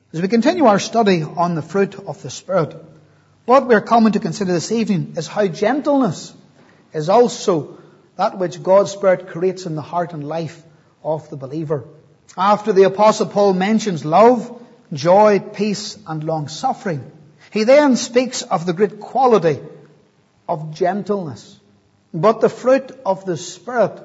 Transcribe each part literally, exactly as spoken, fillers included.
As we continue our study on the fruit of the Spirit, what we're coming to consider this evening is how gentleness is also that which God's Spirit creates in the heart and life of the believer. After the Apostle Paul mentions love, joy, peace, and long-suffering, he then speaks of the great quality of gentleness. But the fruit of the Spirit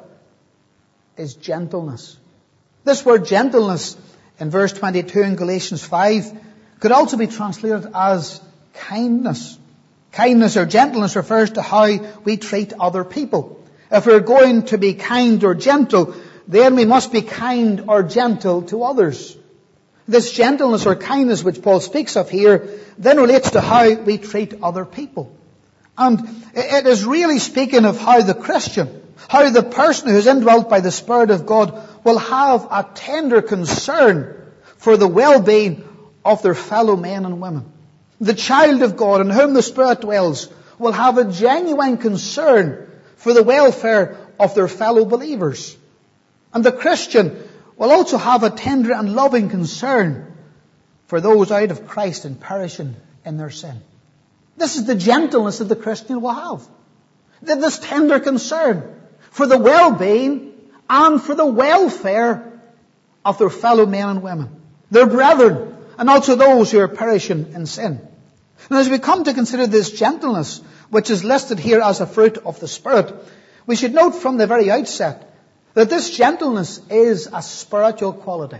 is gentleness. This word gentleness in verse twenty-two in Galatians five could also be translated as kindness. Kindness or gentleness refers to how we treat other people. If we're going to be kind or gentle, then we must be kind or gentle to others. This gentleness or kindness which Paul speaks of here then relates to how we treat other people. And it is really speaking of how the Christian, how the person who is indwelt by the Spirit of God will have a tender concern for the well-being of their fellow men and women. The child of God in whom the Spirit dwells will have a genuine concern for the welfare of their fellow believers. And the Christian will also have a tender and loving concern for those out of Christ and perishing in their sin. This is the gentleness that the Christian will have. This tender concern for the well-being and for the welfare of their fellow men and women, their brethren, and also those who are perishing in sin. And as we come to consider this gentleness, which is listed here as a fruit of the Spirit, we should note from the very outset that this gentleness is a spiritual quality.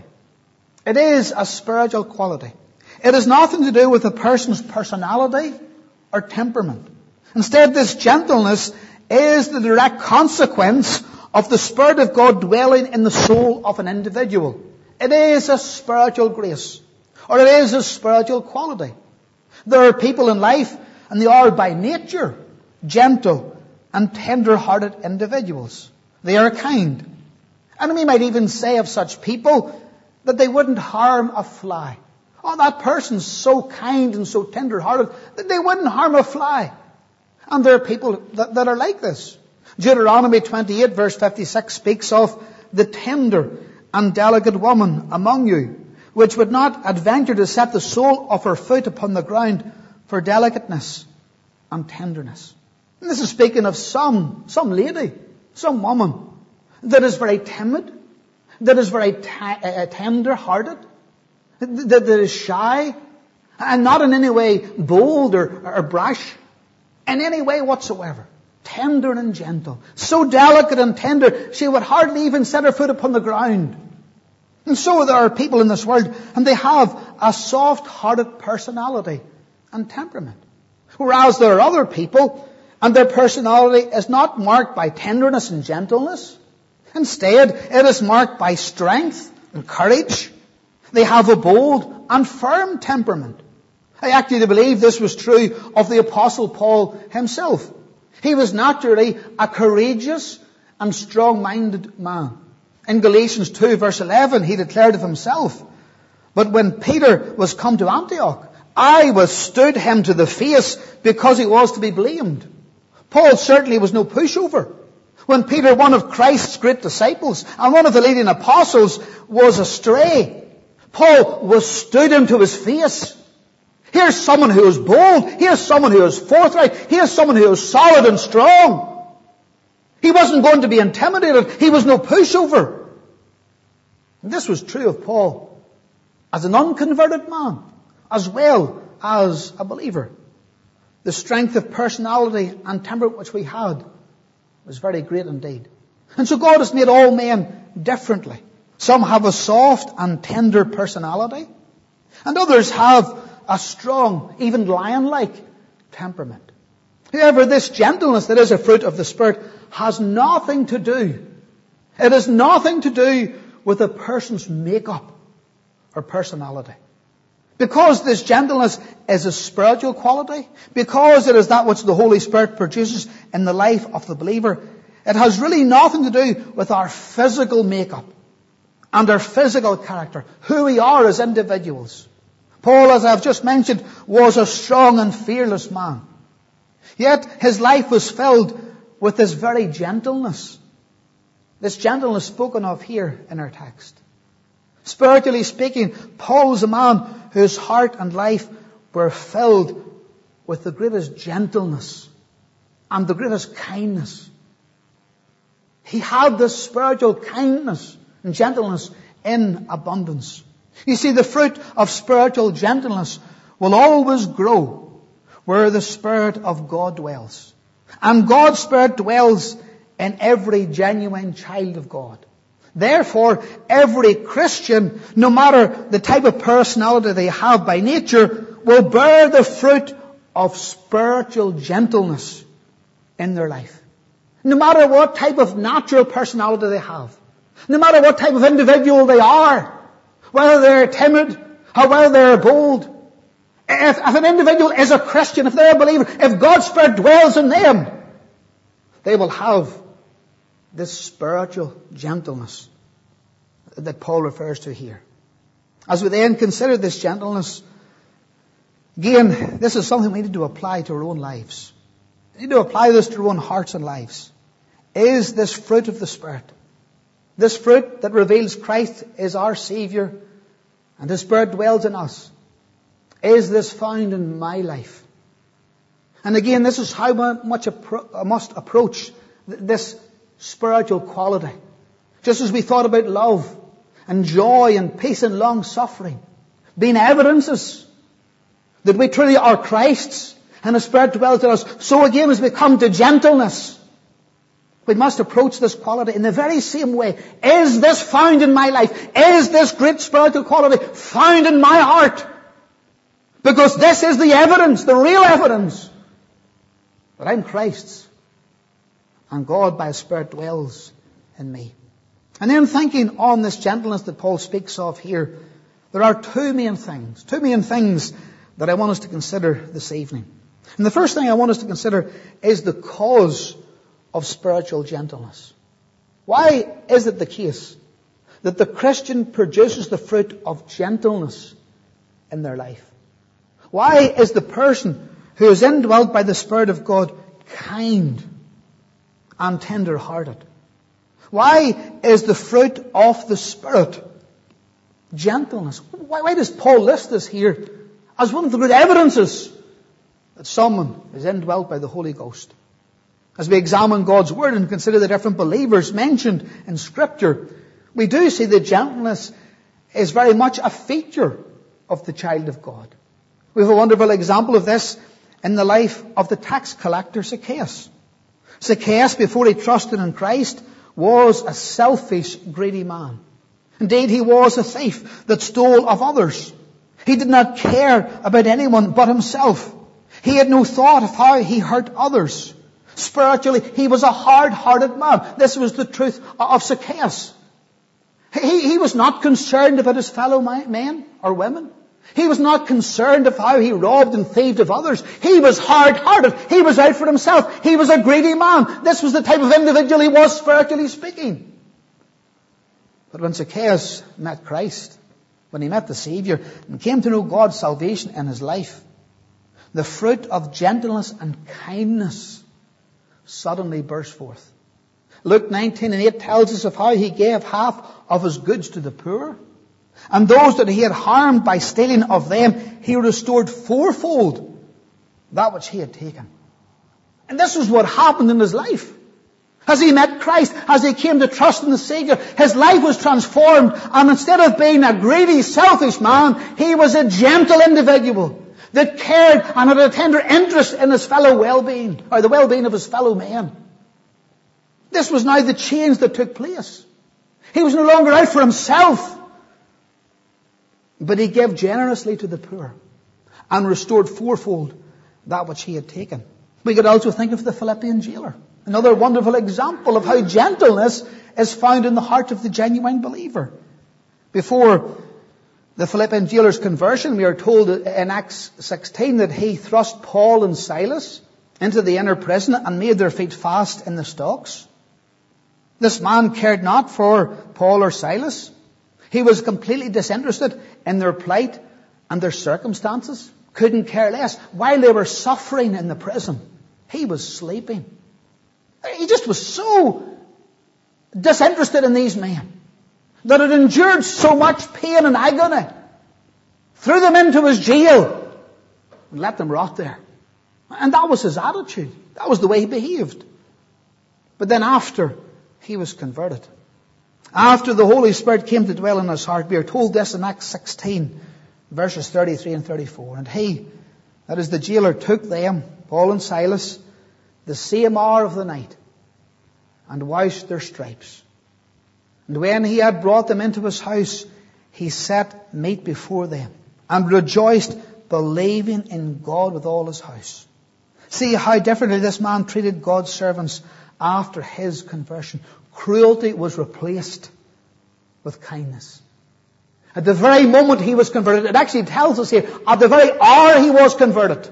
It is a spiritual quality. It has nothing to do with a person's personality or temperament. Instead, this gentleness is the direct consequence of the Spirit of God dwelling in the soul of an individual. It is a spiritual grace, or it is a spiritual quality. There are people in life, and they are by nature gentle and tender-hearted individuals. They are kind. And we might even say of such people that they wouldn't harm a fly. Oh, that person's so kind and so tender-hearted that they wouldn't harm a fly. And there are people that, that are like this. Deuteronomy twenty-eight verse fifty-six speaks of the tender and delicate woman among you, which would not adventure to set the sole of her foot upon the ground for delicateness and tenderness. And this is speaking of some, some lady, some woman that is very timid, that is very t- uh, tender-hearted, that, that is shy, and not in any way bold or, or brash, in any way whatsoever. Tender and gentle. So delicate and tender, she would hardly even set her foot upon the ground. And so there are people in this world, and they have a soft-hearted personality and temperament. Whereas there are other people, and their personality is not marked by tenderness and gentleness. Instead, it is marked by strength and courage. They have a bold and firm temperament. I actually believe this was true of the Apostle Paul himself. He was naturally a courageous and strong-minded man. In Galatians two verse eleven, he declared of himself, "But when Peter was come to Antioch, I withstood him to the face because he was to be blamed." Paul certainly was no pushover. When Peter, one of Christ's great disciples and one of the leading apostles, was astray, Paul withstood him to his face. Here's someone who is bold. Here's someone who is forthright. Here's someone who is solid and strong. He wasn't going to be intimidated. He was no pushover. And this was true of Paul as an unconverted man, as well as a believer. The strength of personality and temperament which we had was very great indeed. And so God has made all men differently. Some have a soft and tender personality, and others have a strong, even lion-like temperament. However, this gentleness that is a fruit of the Spirit has nothing to do, it has nothing to do with a person's makeup or personality. Because this gentleness is a spiritual quality, because it is that which the Holy Spirit produces in the life of the believer, it has really nothing to do with our physical makeup and our physical character, who we are as individuals. Paul, as I've just mentioned, was a strong and fearless man. Yet his life was filled with this very gentleness. This gentleness spoken of here in our text. Spiritually speaking, Paul was a man whose heart and life were filled with the greatest gentleness and the greatest kindness. He had this spiritual kindness and gentleness in abundance. You see, the fruit of spiritual gentleness will always grow where the Spirit of God dwells. And God's Spirit dwells in every genuine child of God. Therefore, every Christian, no matter the type of personality they have by nature, will bear the fruit of spiritual gentleness in their life. No matter what type of natural personality they have. No matter what type of individual they are. Whether they're timid or whether they're bold. If, if an individual is a Christian, if they're a believer, if God's Spirit dwells in them, they will have this spiritual gentleness that Paul refers to here. As we then consider this gentleness, again, this is something we need to apply to our own lives. We need to apply this to our own hearts and lives. Is this fruit of the Spirit, this fruit that reveals Christ is our Savior and His Spirit dwells in us, is this found in my life? And again, this is how much I must approach this spiritual quality. Just as we thought about love and joy and peace and long suffering being evidences that we truly are Christ's and His Spirit dwells in us, so again as we come to gentleness, we must approach this quality in the very same way. Is this found in my life? Is this great spiritual quality found in my heart? Because this is the evidence, the real evidence, that I'm Christ's and God by His Spirit dwells in me. And then thinking on this gentleness that Paul speaks of here, there are two main things, two main things that I want us to consider this evening. And the first thing I want us to consider is the cause of spiritual gentleness. Why is it the case that the Christian produces the fruit of gentleness in their life? Why is the person who is indwelt by the Spirit of God kind and tender-hearted? Why is the fruit of the Spirit gentleness? Why, why does Paul list this here as one of the great evidences that someone is indwelt by the Holy Ghost? As we examine God's Word and consider the different believers mentioned in Scripture, we do see that gentleness is very much a feature of the child of God. We have a wonderful example of this in the life of the tax collector Zacchaeus. Zacchaeus, before he trusted in Christ, was a selfish, greedy man. Indeed, he was a thief that stole of others. He did not care about anyone but himself. He had no thought of how he hurt others. Spiritually, he was a hard-hearted man. This was the truth of Zacchaeus. He, he was not concerned about his fellow men or women. He was not concerned of how he robbed and thieved of others. He was hard-hearted. He was out for himself. He was a greedy man. This was the type of individual he was, spiritually speaking. But when Zacchaeus met Christ, when he met the Savior and came to know God's salvation in his life, the fruit of gentleness and kindness suddenly burst forth. Luke nineteen and eight tells us of how he gave half of his goods to the poor. And those that he had harmed by stealing of them, he restored fourfold that which he had taken. And this was what happened in his life. As he met Christ, as he came to trust in the Savior, his life was transformed. And instead of being a greedy, selfish man, he was a gentle individual that cared and had a tender interest in his fellow well-being, or the well-being of his fellow men. This was now the change that took place. He was no longer out for himself, but he gave generously to the poor and restored fourfold that which he had taken. We could also think of the Philippian jailer. Another wonderful example of how gentleness is found in the heart of the genuine believer. Before the Philippian jailer's conversion, we are told in Acts sixteen that he thrust Paul and Silas into the inner prison and made their feet fast in the stocks. This man cared not for Paul or Silas. He was completely disinterested in their plight and their circumstances. Couldn't care less. While they were suffering in the prison, he was sleeping. He just was so disinterested in these men that it endured so much pain and agony threw them into his jail, and let them rot there. And that was his attitude. That was the way he behaved. But then after he was converted, after the Holy Spirit came to dwell in his heart, we are told this in Acts sixteen, verses thirty-three and thirty-four. And he, that is the jailer, took them, Paul and Silas, the same hour of the night, and washed their stripes. And when he had brought them into his house, he set meat before them, and rejoiced, believing in God with all his house. See how differently this man treated God's servants after his conversion. Cruelty was replaced with kindness. At the very moment he was converted, it actually tells us here, at the very hour he was converted,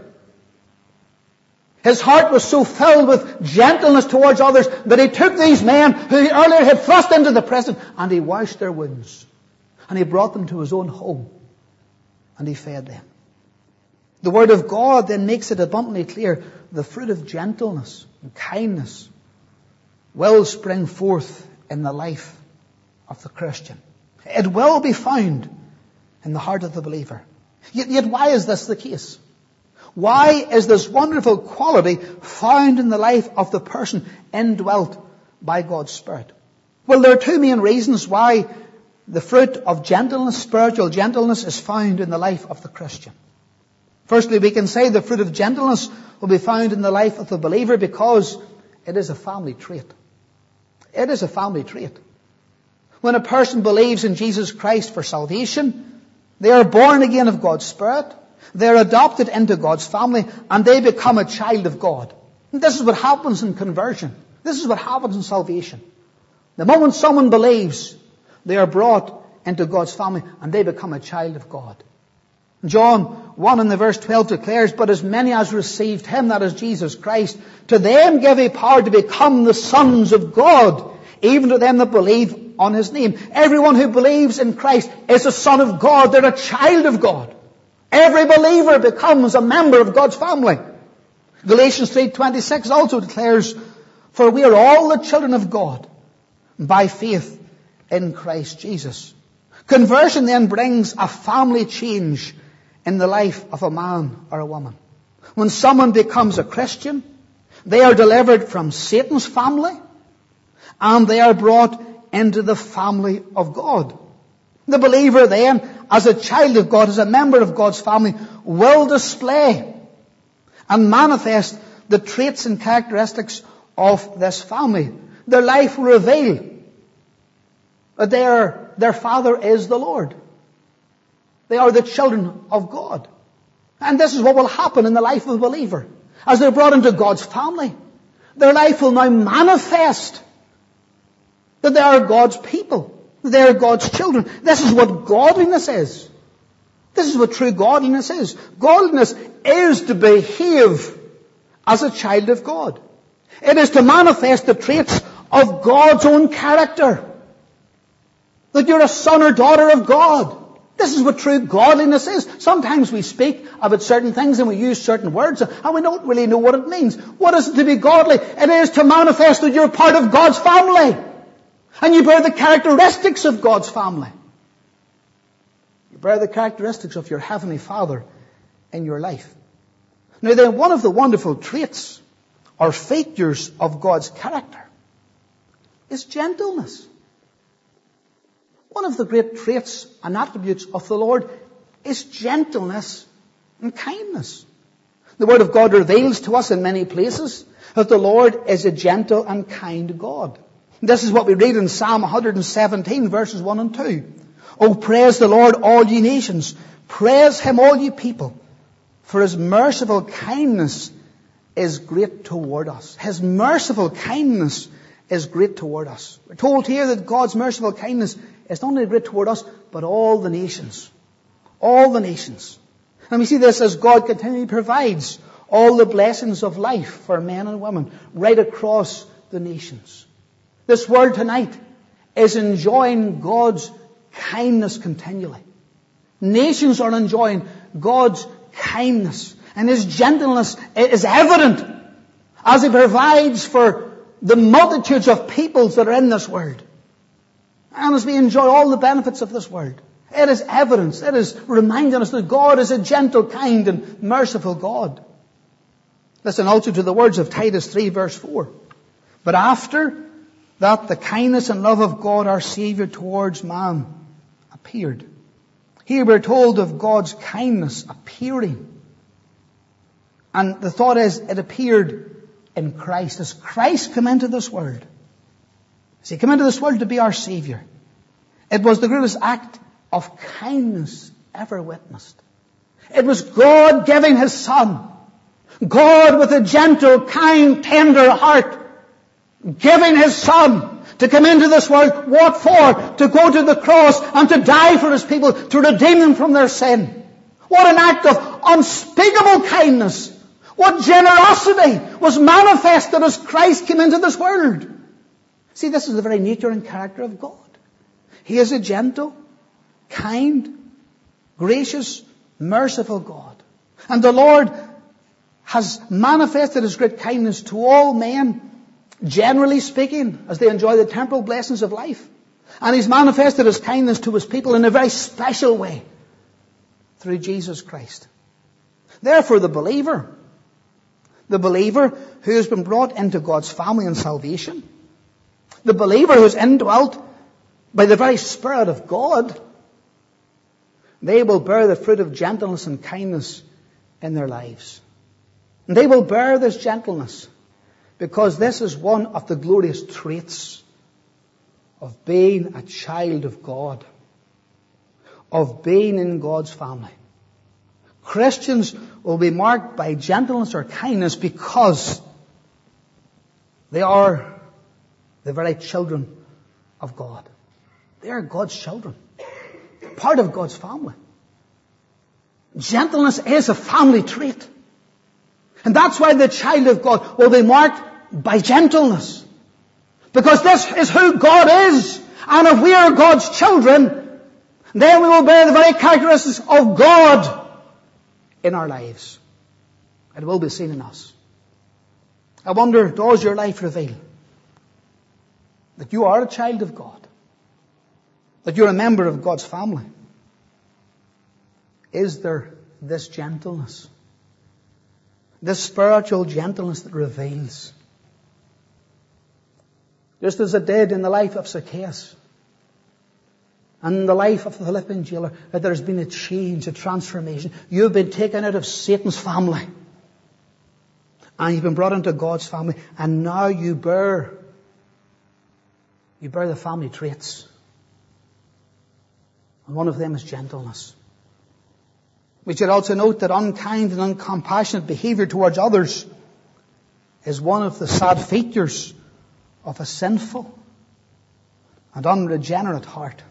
his heart was so filled with gentleness towards others that he took these men who he earlier had thrust into the prison, and he washed their wounds. And he brought them to his own home, and he fed them. The Word of God then makes it abundantly clear, the fruit of gentleness and kindness will spring forth in the life of the Christian. It will be found in the heart of the believer. Yet, yet why is this the case? Why is this wonderful quality found in the life of the person indwelt by God's Spirit? Well, there are two main reasons why the fruit of gentleness, spiritual gentleness, is found in the life of the Christian. Firstly, we can say the fruit of gentleness will be found in the life of the believer because it is a family trait. It is a family trait. When a person believes in Jesus Christ for salvation, they are born again of God's Spirit, they are adopted into God's family, and they become a child of God. And this is what happens in conversion. This is what happens in salvation. The moment someone believes, they are brought into God's family, and they become a child of God. John one in the verse twelve declares, but as many as received him, that is Jesus Christ, to them give he power to become the sons of God, even to them that believe on his name. Everyone who believes in Christ is a son of God. They're a child of God. Every believer becomes a member of God's family. Galatians three twenty-six also declares, for we are all the children of God by faith in Christ Jesus. Conversion then brings a family change in the life of a man or a woman. When someone becomes a Christian, they are delivered from Satan's family, and they are brought into the family of God. The believer then, as a child of God, as a member of God's family, will display and manifest the traits and characteristics of this family. Their life will reveal that their, their father is the Lord. They are the children of God. And this is what will happen in the life of a believer. As they're brought into God's family, their life will now manifest that they are God's people. They are God's children. This is what godliness is. This is what true godliness is. Godliness is to behave as a child of God. It is to manifest the traits of God's own character. That you're a son or daughter of God. This is what true godliness is. Sometimes we speak about certain things and we use certain words and we don't really know what it means. What is it to be godly? It is to manifest that you're part of God's family. And you bear the characteristics of God's family. You bear the characteristics of your Heavenly Father in your life. Now then, one of the wonderful traits or features of God's character is gentleness. One of the great traits and attributes of the Lord is gentleness and kindness. The Word of God reveals to us in many places that the Lord is a gentle and kind God. This is what we read in Psalm one seventeen, verses one and two. Oh, praise the Lord, all ye nations. Praise him, all ye people. For his merciful kindness is great toward us. His merciful kindness is great toward us. We're told here that God's merciful kindness is not only great toward us, but all the nations. All the nations. And we see this as God continually provides all the blessings of life for men and women right across the nations. This world tonight is enjoying God's kindness continually. Nations are enjoying God's kindness, and his gentleness is evident as he provides for the multitudes of peoples that are in this world. And as we enjoy all the benefits of this world, It is evidence. It is reminding us that God is a gentle, kind, and merciful God. Listen also to the words of Titus three verse four. But after that the kindness and love of God our Saviour towards man appeared. Here we're told of God's kindness appearing. And the thought is, it appeared in Christ. As Christ came into this world, as He came into this world to be our Saviour, it was the greatest act of kindness ever witnessed. It was God giving His Son. God with a gentle, kind, tender heart, giving His Son to come into this world. What for? To go to the cross and to die for His people, to redeem them from their sin. What an act of unspeakable kindness. What generosity was manifested as Christ came into this world. See, this is the very nature and character of God. He is a gentle, kind, gracious, merciful God. And the Lord has manifested His great kindness to all men, generally speaking, as they enjoy the temporal blessings of life. And He's manifested His kindness to His people in a very special way through Jesus Christ. Therefore, the believer, the believer who has been brought into God's family and salvation, the believer who is indwelt by the very Spirit of God, they will bear the fruit of gentleness and kindness in their lives. And they will bear this gentleness because this is one of the glorious traits of being a child of God, of being in God's family. Christians will be marked by gentleness or kindness because they are the very children of God. They are God's children, part of God's family. Gentleness is a family trait. And that's why the child of God will be marked by gentleness. Because this is who God is. And if we are God's children, then we will bear the very characteristics of God in our lives. It will be seen in us. I wonder, does your life reveal that you are a child of God? That you're a member of God's family? Is there this gentleness? This spiritual gentleness that reveals. Just as it did in the life of Zacchaeus and in the life of the Philippian jailer, that there's been a change, a transformation. You've been taken out of Satan's family and you've been brought into God's family, and now you bear, you bear the family traits. And one of them is gentleness. We should also note that unkind and uncompassionate behavior towards others is one of the sad features of a sinful and unregenerate heart.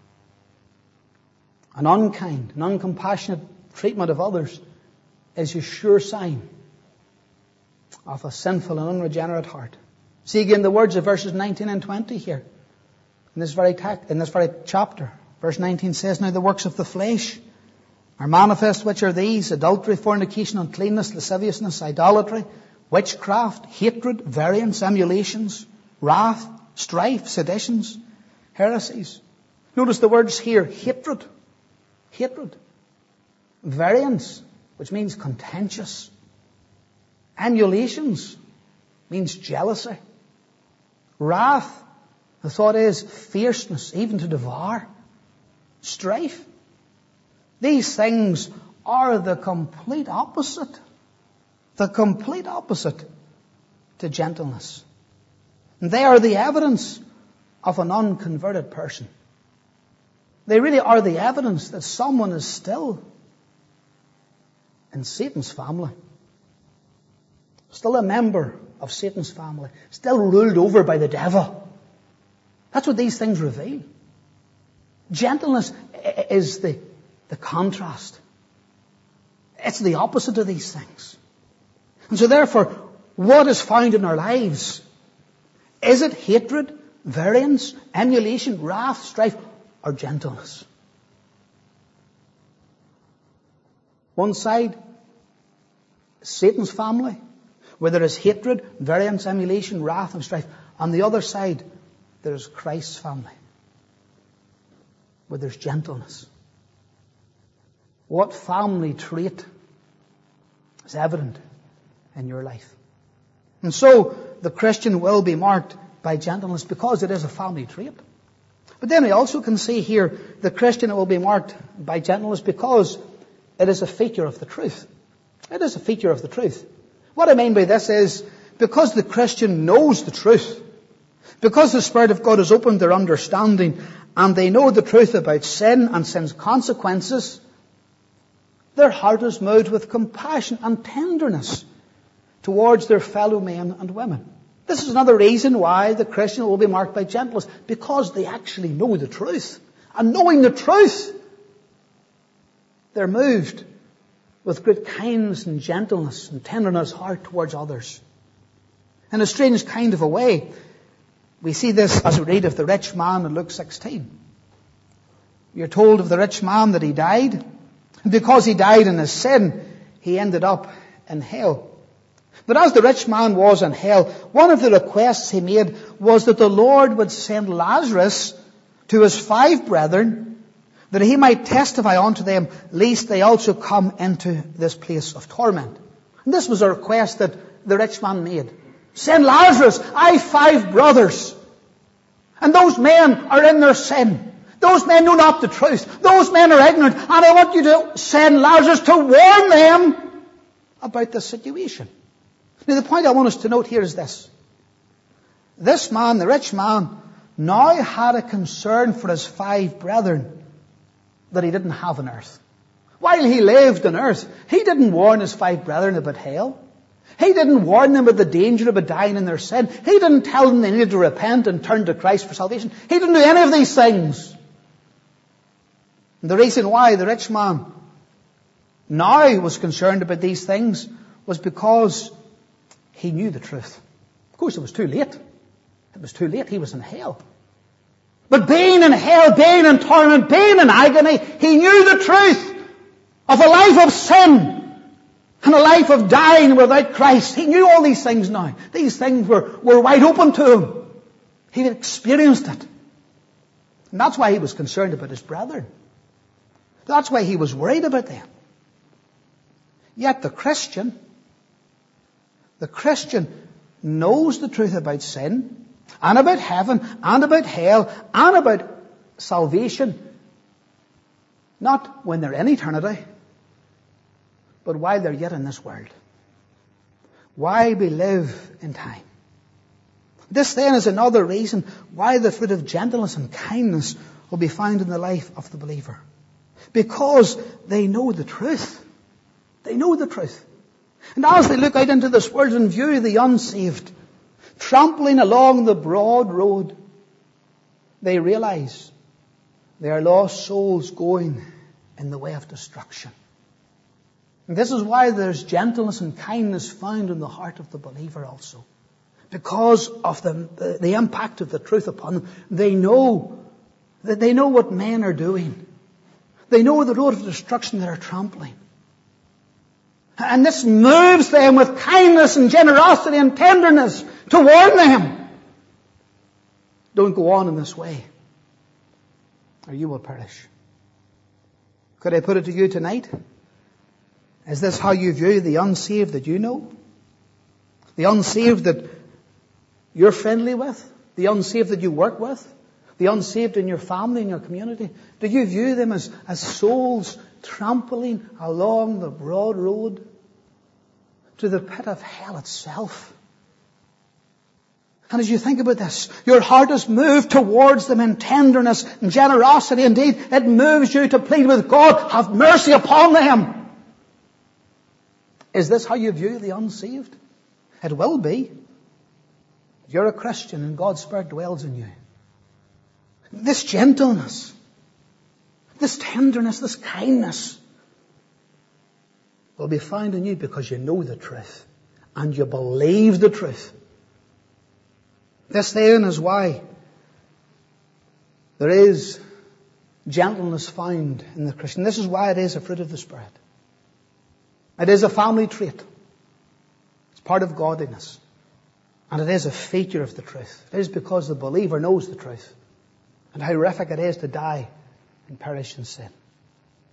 An unkind and uncompassionate treatment of others is a sure sign of a sinful and unregenerate heart. See again the words of verses nineteen and twenty here in this very text, in this very chapter. Verse nineteen says, "Now the works of the flesh are manifest, which are these: adultery, fornication, uncleanness, lasciviousness, idolatry, witchcraft, hatred, variance, emulations, wrath, strife, seditions, heresies." Notice the words here: hatred, hatred, variance, which means contentious, emulations means jealousy, wrath, the thought is fierceness, even to devour, strife. These things are the complete opposite, the complete opposite to gentleness. And they are the evidence of an unconverted person. They really are the evidence that someone is still in Satan's family, still a member of Satan's family, still ruled over by the devil. That's what these things reveal. Gentleness is the The contrast. It's the opposite of these things. And so therefore, what is found in our lives? Is it hatred, variance, emulation, wrath, strife, or gentleness? One side, Satan's family, where there is hatred, variance, emulation, wrath, and strife. On the other side, there is Christ's family, where there's gentleness. What family trait is evident in your life? And so the Christian will be marked by gentleness because it is a family trait. But then we also can see here the Christian will be marked by gentleness because it is a feature of the truth. It is a feature of the truth. What I mean by this is because the Christian knows the truth, because the Spirit of God has opened their understanding and they know the truth about sin and sin's consequences, their heart is moved with compassion and tenderness towards their fellow men and women. This is another reason why the Christian will be marked by gentleness, because they actually know the truth. And knowing the truth, they're moved with great kindness and gentleness and tenderness heart towards others. In a strange kind of a way, we see this as we read of the rich man in Luke sixteen. You're told of the rich man that he died, and because he died in his sin, he ended up in hell. But as the rich man was in hell, one of the requests he made was that the Lord would send Lazarus to his five brethren, that he might testify unto them, lest they also come into this place of torment. And this was a request that the rich man made. Send Lazarus, I have five brothers. And those men are in their sin. Those men know not the truth. Those men are ignorant. And I want you to send Lazarus to warn them about the situation. Now the point I want us to note here is this. This man, the rich man, now had a concern for his five brethren that he didn't have on earth. While he lived on earth, he didn't warn his five brethren about hell. He didn't warn them about the danger of dying in their sin. He didn't tell them they needed to repent and turn to Christ for salvation. He didn't do any of these things. And the reason why the rich man now was concerned about these things was because he knew the truth. Of course, it was too late. It was too late. He was in hell. But being in hell, being in torment, being in agony, he knew the truth of a life of sin and a life of dying without Christ. He knew all these things now. These things were, were wide open to him. He had experienced it. And that's why he was concerned about his brethren. That's why he was worried about them. Yet the Christian, the Christian knows the truth about sin and about heaven and about hell and about salvation, not when they're in eternity, but while they're yet in this world. While we live in time. This then is another reason why the fruit of gentleness and kindness will be found in the life of the believer. Because they know the truth. They know the truth. And as they look out into this world and view the unsaved trampling along the broad road, they realize they are lost souls going in the way of destruction. And this is why there's gentleness and kindness found in the heart of the believer also. Because of the, the, the impact of the truth upon them. They know that they know what men are doing. They know the road of destruction they are trampling. And this moves them with kindness and generosity and tenderness to warn them. Don't go on in this way, or you will perish. Could I put it to you tonight? Is this how you view the unsaved that you know? The unsaved that you're friendly with? The unsaved that you work with? The unsaved in your family, in your community? Do you view them as, as souls trampling along the broad road to the pit of hell itself? And as you think about this, your heart is moved towards them in tenderness and generosity. Indeed, it moves you to plead with God, have mercy upon them. Is this how you view the unsaved? It will be. If you're a Christian and God's Spirit dwells in you. This gentleness, this tenderness, this kindness will be found in you because you know the truth and you believe the truth. This then is why there is gentleness found in the Christian. This is why it is a fruit of the Spirit. It is a family trait. It's part of godliness. And it is a feature of the truth. It is because the believer knows the truth. And how horrific it is to die and perish in sin.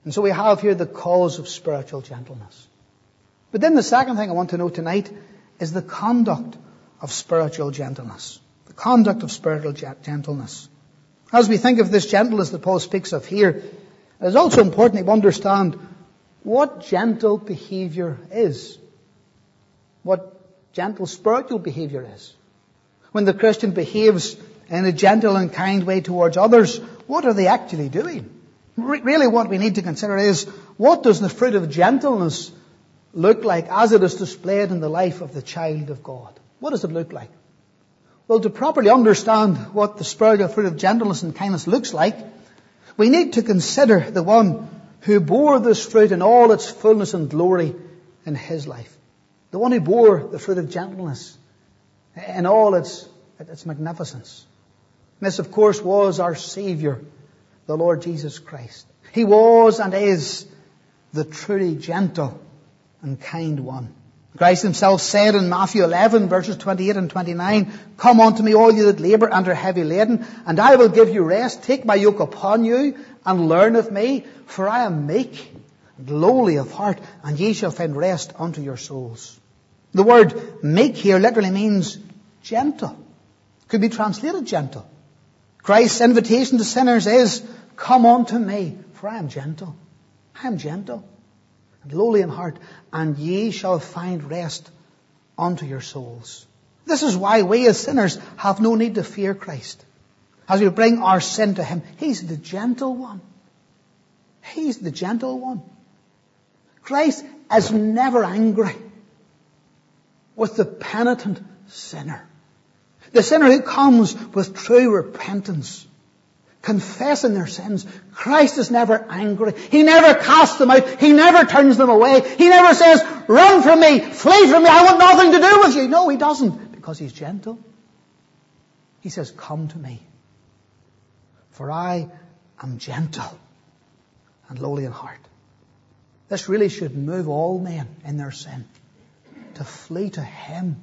And so we have here the cause of spiritual gentleness. But then the second thing I want to know tonight is the conduct of spiritual gentleness. The conduct of spiritual gentleness. As we think of this gentleness that Paul speaks of here, it is also important to understand what gentle behavior is. What gentle spiritual behavior is. When the Christian behaves in a gentle and kind way towards others, what are they actually doing? Re- really what we need to consider is, what does the fruit of gentleness look like as it is displayed in the life of the child of God? What does it look like? Well, to properly understand what the spiritual fruit of gentleness and kindness looks like, we need to consider the one who bore this fruit in all its fullness and glory in his life. The one who bore the fruit of gentleness in all its, its magnificence. And this, of course, was our Savior, the Lord Jesus Christ. He was and is the truly gentle and kind one. Christ himself said in Matthew eleven, verses twenty-eight and twenty-nine, "Come unto me, all you that labour and are heavy laden, and I will give you rest. Take my yoke upon you, and learn of me, for I am meek and lowly of heart, and ye shall find rest unto your souls." The word meek here literally means gentle. Could be translated gentle. Christ's invitation to sinners is, "Come unto me, for I am gentle. I am gentle and lowly in heart, and ye shall find rest unto your souls." This is why we as sinners have no need to fear Christ. As we bring our sin to him, he's the gentle one. He's the gentle one. Christ is never angry with the penitent sinner. The sinner who comes with true repentance, confessing their sins. Christ is never angry. He never casts them out. He never turns them away. He never says, "Run from me, flee from me, I want nothing to do with you." No, he doesn't, because he's gentle. He says, "Come to me, for I am gentle and lowly in heart." This really should move all men in their sin to flee to him,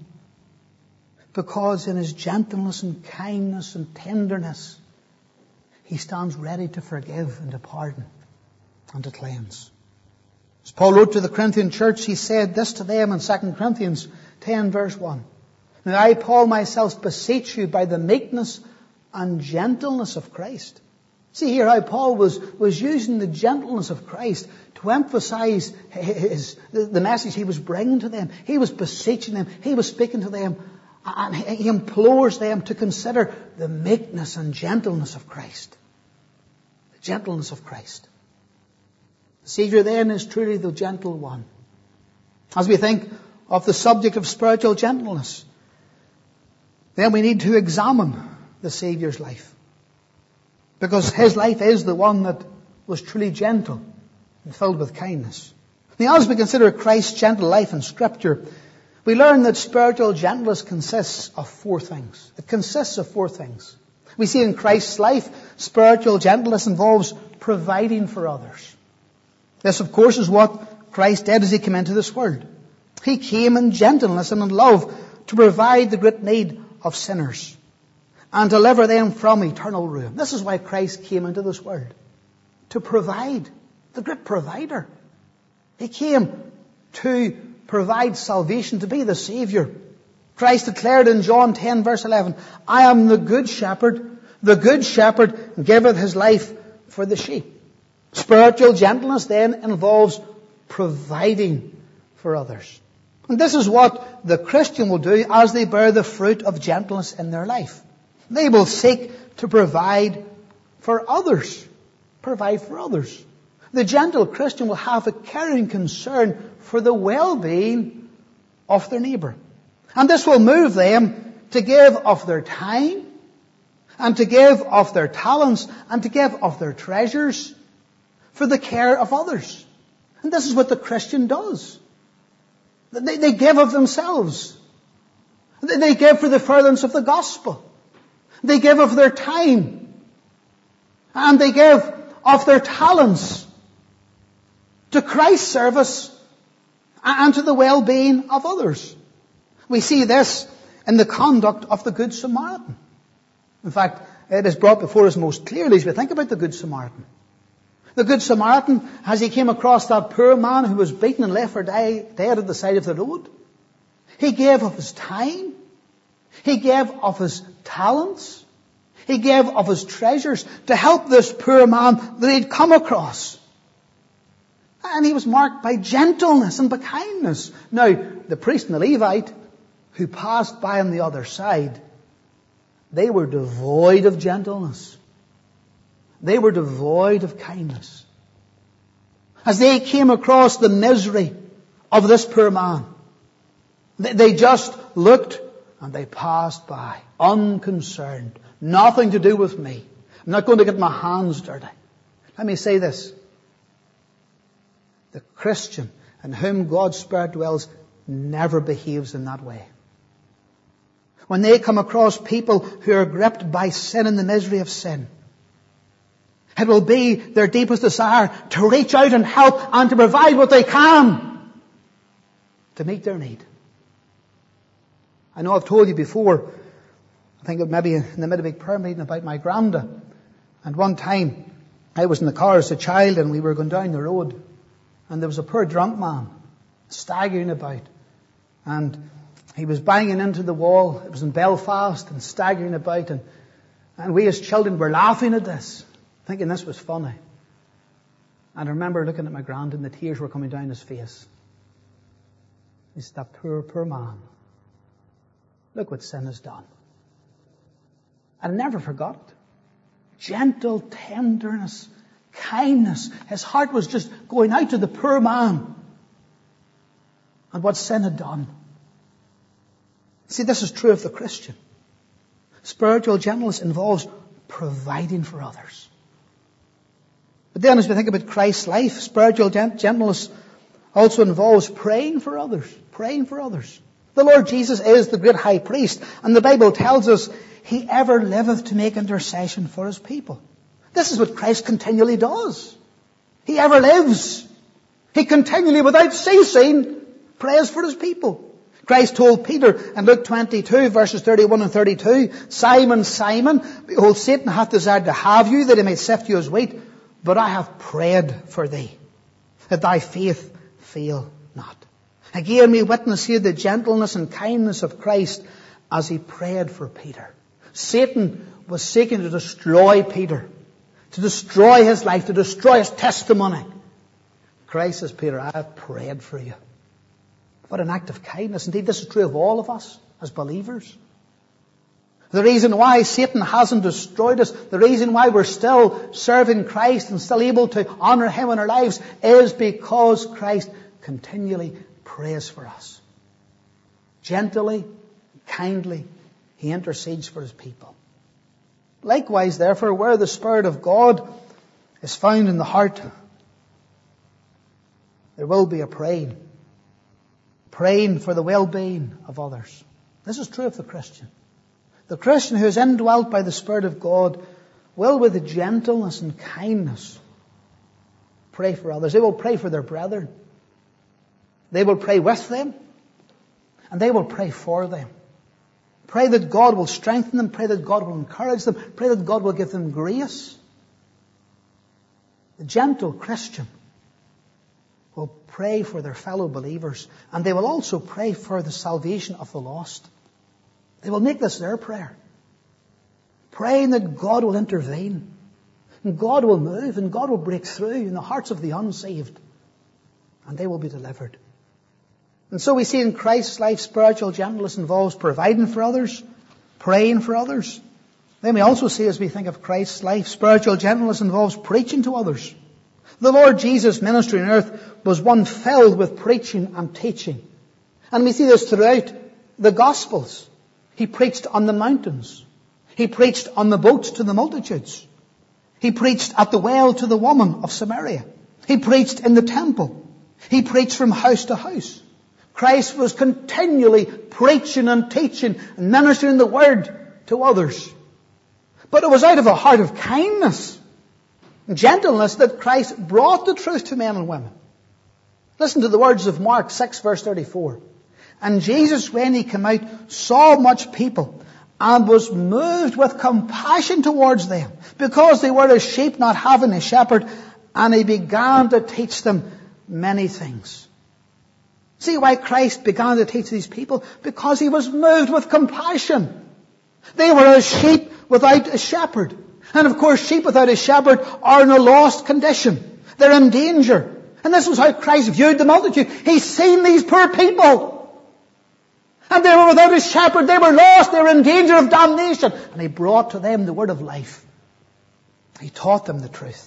because in his gentleness and kindness and tenderness, he stands ready to forgive and to pardon and to cleanse. As Paul wrote to the Corinthian church, he said this to them in Second Corinthians ten, verse one. "Now I, Paul, myself beseech you by the meekness and gentleness of Christ." See here how Paul was, was using the gentleness of Christ to emphasize his, the, the message he was bringing to them. He was beseeching them. He was speaking to them. And he implores them to consider the meekness and gentleness of Christ. The gentleness of Christ. The Savior then is truly the gentle one. As we think of the subject of spiritual gentleness, then we need to examine the Saviour's life. Because his life is the one that was truly gentle and filled with kindness. Now, as we consider Christ's gentle life in Scripture, we learn that spiritual gentleness consists of four things. It consists of four things. We see in Christ's life, spiritual gentleness involves providing for others. This, of course, is what Christ did as he came into this world. He came in gentleness and in love to provide the great need of sinners and deliver them from eternal ruin. This is why Christ came into this world. To provide. The great provider. He came to provide salvation, to be the Savior. Christ declared in John ten, verse eleven, "I am the good shepherd. The good shepherd giveth his life for the sheep." Spiritual gentleness then involves providing for others. And this is what the Christian will do as they bear the fruit of gentleness in their life. They will seek to provide for others. Provide for others. The gentle Christian will have a caring concern for the well-being of their neighbour. And this will move them to give of their time, and to give of their talents, and to give of their treasures for the care of others. And this is what the Christian does. They, they give of themselves. They, they give for the furtherance of the gospel. They give of their time. And they give of their talents to Christ's service and to the well-being of others. We see this in the conduct of the Good Samaritan. In fact, it is brought before us most clearly as we think about the Good Samaritan. The Good Samaritan, as he came across that poor man who was beaten and left for die, dead at the side of the road, he gave of his time. He gave of his talents. He gave of his treasures to help this poor man that he'd come across. And he was marked by gentleness and by kindness. Now, the priest and the Levite who passed by on the other side, they were devoid of gentleness. They were devoid of kindness. As they came across the misery of this poor man, they just looked and they passed by, unconcerned. Nothing to do with me. I'm not going to get my hands dirty. Let me say this. The Christian in whom God's Spirit dwells never behaves in that way. When they come across people who are gripped by sin and the misery of sin, it will be their deepest desire to reach out and help and to provide what they can to meet their need. I know I've told you before, I think maybe in the middle of a big prayer meeting about my granda. And one time I was in the car as a child and we were going down the road and there was a poor drunk man staggering about. And he was banging into the wall. It was in Belfast and staggering about. And, and we as children were laughing at this, thinking this was funny. And I remember looking at my grand and the tears were coming down his face. He said, that poor, poor man. Look what sin has done. And I never forgot it. Gentle tenderness, kindness. His heart was just going out to the poor man and what sin had done. See, this is true of the Christian. Spiritual gentleness involves providing for others. But then as we think about Christ's life, spiritual gentleness also involves praying for others. Praying for others. The Lord Jesus is the great high priest, and the Bible tells us he ever liveth to make intercession for his people. This is what Christ continually does. He ever lives. He continually, without ceasing, prays for his people. Christ told Peter in Luke twenty-two, verses thirty-one and thirty-two, Simon, Simon, behold, Satan hath desired to have you, that he may sift you as wheat, but I have prayed for thee, that thy faith fail not. Again, we witness here the gentleness and kindness of Christ as he prayed for Peter. Satan was seeking to destroy Peter, to destroy his life, to destroy his testimony. Christ says, Peter, I have prayed for you. What an act of kindness. Indeed, this is true of all of us as believers. The reason why Satan hasn't destroyed us, the reason why we're still serving Christ and still able to honor him in our lives is because Christ continually prays for us. Gently, kindly, he intercedes for his people. Likewise, therefore, where the Spirit of God is found in the heart, there will be a praying. Praying for the well-being of others. This is true of the Christian. The Christian who is indwelt by the Spirit of God will, with gentleness and kindness, pray for others. They will pray for their brethren. They will pray with them. And they will pray for them. Pray that God will strengthen them. Pray that God will encourage them. Pray that God will give them grace. The gentle Christian will pray for their fellow believers. And they will also pray for the salvation of the lost. They will make this their prayer. Praying that God will intervene. And God will move. And God will break through in the hearts of the unsaved. And they will be delivered. And so we see in Christ's life, spiritual gentleness involves providing for others, praying for others. Then we also see, as we think of Christ's life, spiritual gentleness involves preaching to others. The Lord Jesus' ministry on earth was one filled with preaching and teaching. And we see this throughout the Gospels. He preached on the mountains. He preached on the boats to the multitudes. He preached at the well to the woman of Samaria. He preached in the temple. He preached from house to house. Christ was continually preaching and teaching and ministering the word to others. But it was out of a heart of kindness and gentleness that Christ brought the truth to men and women. Listen to the words of Mark six, verse thirty-four. And Jesus, when he came out, saw much people and was moved with compassion towards them, because they were as sheep not having a shepherd, and he began to teach them many things. See why Christ began to teach these people? Because he was moved with compassion. They were as sheep without a shepherd. And of course, sheep without a shepherd are in a lost condition. They're in danger. And this was how Christ viewed the multitude. He's seen these poor people. And they were without a shepherd. They were lost. They were in danger of damnation. And he brought to them the word of life. He taught them the truth.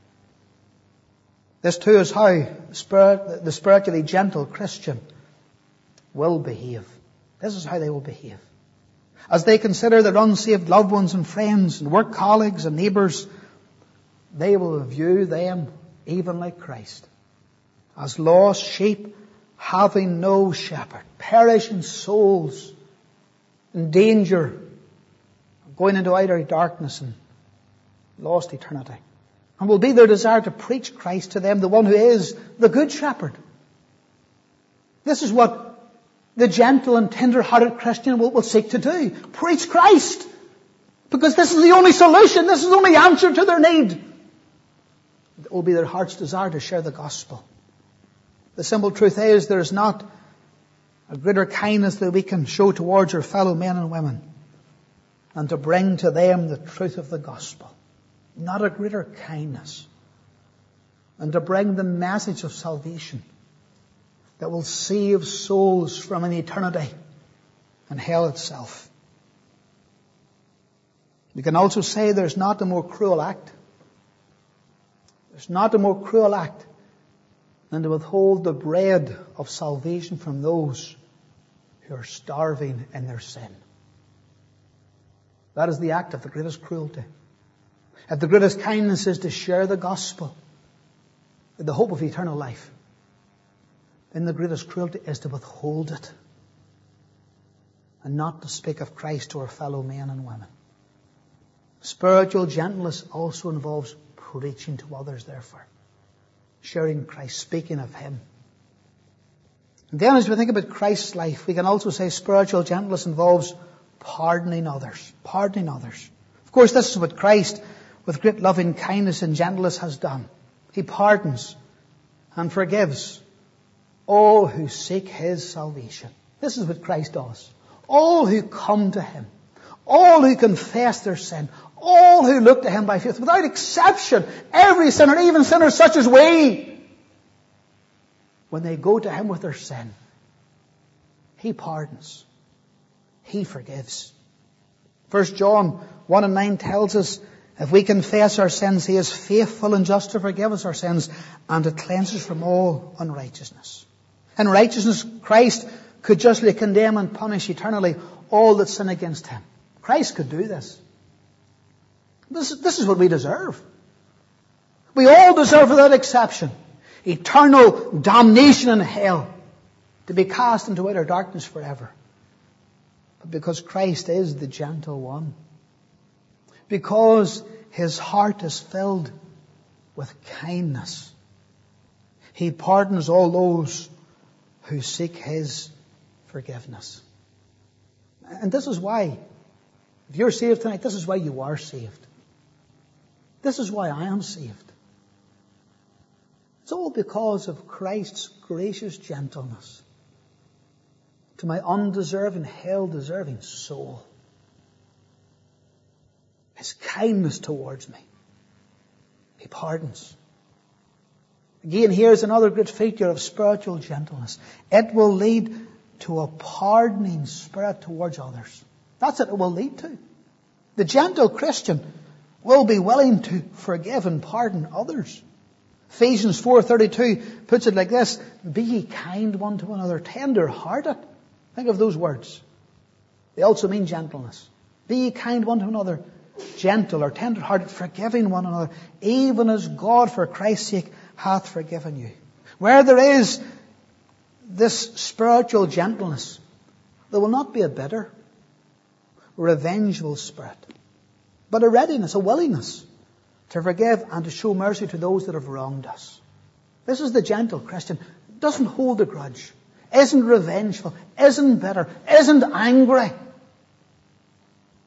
This too is how spirit, the spiritually gentle Christian will behave. This is how they will behave. As they consider their unsaved loved ones and friends and work colleagues and neighbours, they will view them even like Christ, as lost sheep having no shepherd, perishing souls in danger, going into outer darkness and lost eternity. And will be their desire to preach Christ to them, the one who is the good shepherd. This is what the gentle and tender-hearted Christian will, will seek to do. Preach Christ. Because this is the only solution. This is the only answer to their need. It will be their heart's desire to share the gospel. The simple truth is there is not a greater kindness that we can show towards our fellow men and women than to bring to them the truth of the gospel. Not a greater kindness than to bring the message of salvation that will save souls from an eternity and hell itself. We can also say there's not a more cruel act. There's not a more cruel act than to withhold the bread of salvation from those who are starving in their sin. That is the act of the greatest cruelty. If the greatest kindness is to share the gospel, the hope of eternal life, then the greatest cruelty is to withhold it and not to speak of Christ to our fellow men and women. Spiritual gentleness also involves preaching to others, therefore. Sharing Christ, speaking of Him. And then as we think about Christ's life, we can also say spiritual gentleness involves pardoning others. Pardoning others. Of course, this is what Christ, with great loving kindness and gentleness, has done. He pardons and forgives all who seek His salvation. This is what Christ does. All who come to Him. All who confess their sin. All who look to Him by faith. Without exception, every sinner, even sinners such as we, when they go to Him with their sin, He pardons. He forgives. First John one and nine tells us, if we confess our sins, He is faithful and just to forgive us our sins and to cleanse us from all unrighteousness. In righteousness, Christ could justly condemn and punish eternally all that sin against Him. Christ could do this. This, this is what we deserve. We all deserve, without exception, eternal damnation in hell, to be cast into outer darkness forever. But because Christ is the gentle one, because His heart is filled with kindness, He pardons all those who seek His forgiveness. And this is why, if you're saved tonight, this is why you are saved. This is why I am saved. It's all because of Christ's gracious gentleness to my undeserving, hell-deserving soul. His kindness towards me. He pardons. Again, here's another great feature of spiritual gentleness. It will lead to a pardoning spirit towards others. That's what it will lead to. The gentle Christian will be willing to forgive and pardon others. Ephesians four thirty-two puts it like this: be ye kind one to another, tender-hearted. Think of those words. They also mean gentleness. Be ye kind one to another, gentle or tender-hearted, forgiving one another, even as God for Christ's sake hath forgiven you. Where there is this spiritual gentleness, there will not be a bitter, revengeful spirit, but a readiness, a willingness to forgive and to show mercy to those that have wronged us. This is the gentle Christian. Doesn't hold a grudge, isn't revengeful, isn't bitter, isn't angry.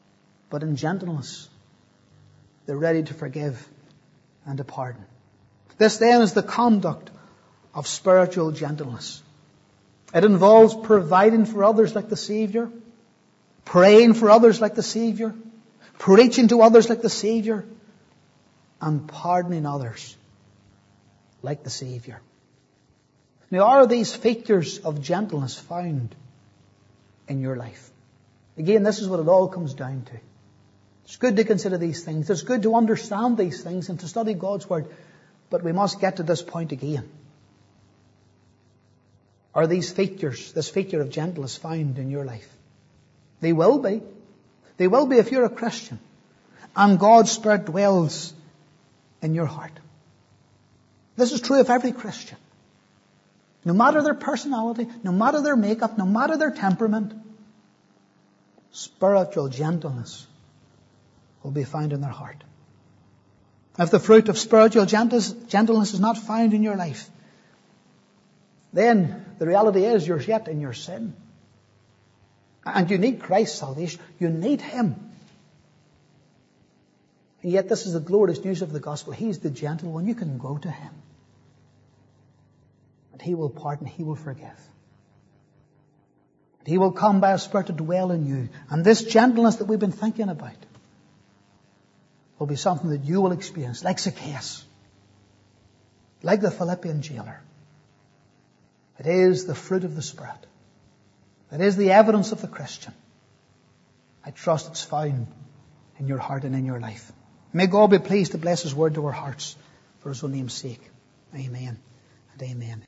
But in gentleness, they're ready to forgive and to pardon. This then is the conduct of spiritual gentleness. It involves providing for others like the Savior, praying for others like the Savior, preaching to others like the Savior, and pardoning others like the Savior. Now, are these features of gentleness found in your life? Again, this is what it all comes down to. It's good to consider these things. It's good to understand these things and to study God's Word. But we must get to this point again. Are these features, this feature of gentleness found in your life? They will be. They will be if you're a Christian and God's Spirit dwells in your heart. This is true of every Christian. No matter their personality, no matter their makeup, no matter their temperament, spiritual gentleness will be found in their heart. If the fruit of spiritual gentleness is not found in your life, then the reality is you're yet in your sin. And you need Christ's salvation. You need Him. And yet this is the glorious news of the gospel. He's the gentle one. You can go to Him. And He will pardon. He will forgive. And He will come by His Spirit to dwell in you. And this gentleness that we've been thinking about will be something that you will experience, like Zacchaeus, like the Philippian jailer. It is the fruit of the Spirit. It is the evidence of the Christian. I trust it's found in your heart and in your life. May God be pleased to bless His word to our hearts for His own name's sake. Amen and amen.